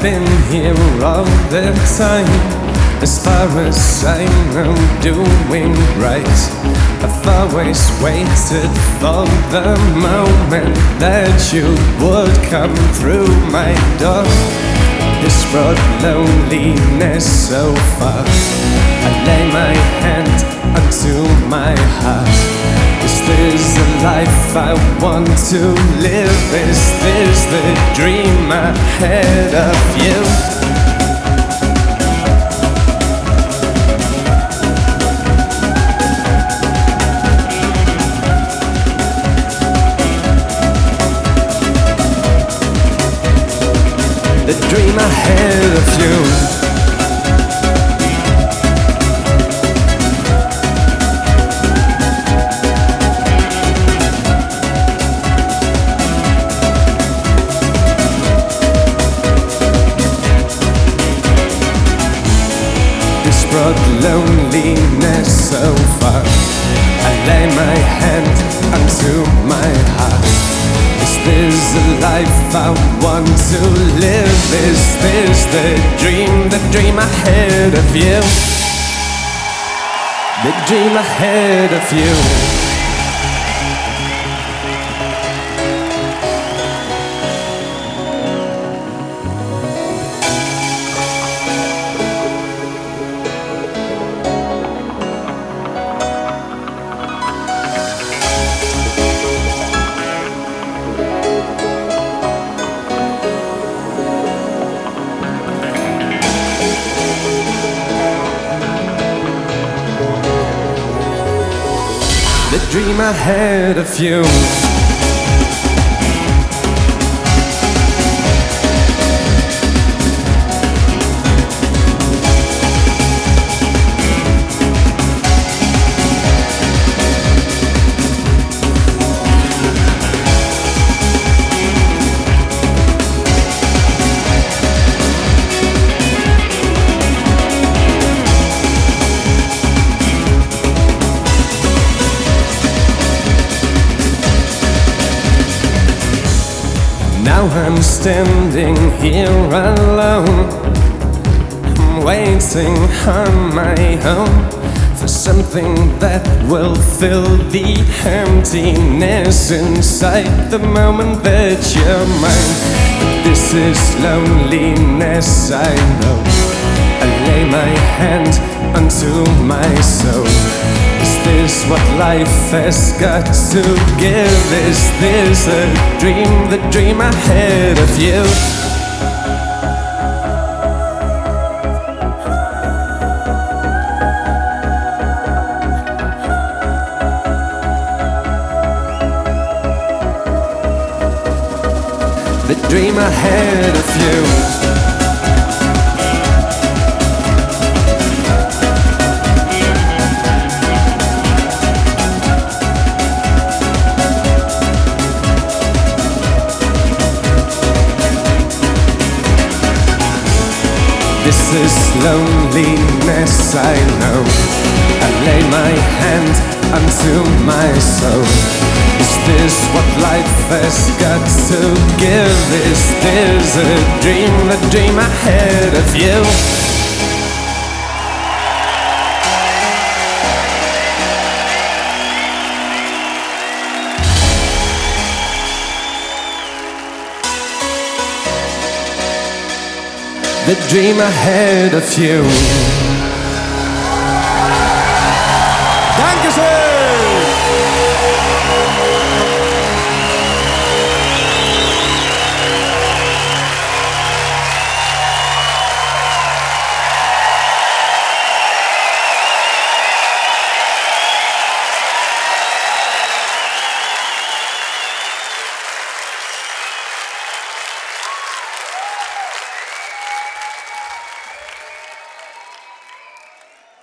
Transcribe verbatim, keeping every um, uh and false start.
been here all the time. As far as I know, doing right. I've always waited for the moment that you would come through my door. This brought loneliness so far. I lay my hand onto my heart. Is this the life I want to live? Is this the dream ahead of you? The dream ahead of you. This brought loneliness so far. I lay my hand onto my heart. Is this the life I want to live? Is this the dream, the dream ahead of you? The dream ahead of you. The dream ahead of you. Now I'm standing here alone, I'm waiting on my own for something that will fill the emptiness inside the moment that you're mine. But this is loneliness, I know. I lay my hand onto my soul. Is this what life has got to give? Is this a dream, the dream ahead of you? The dream ahead of you. This is loneliness, I know. I lay my hand onto my soul. Is this what life has got to give? Is this a dream, the dream ahead of you? The dream ahead of you.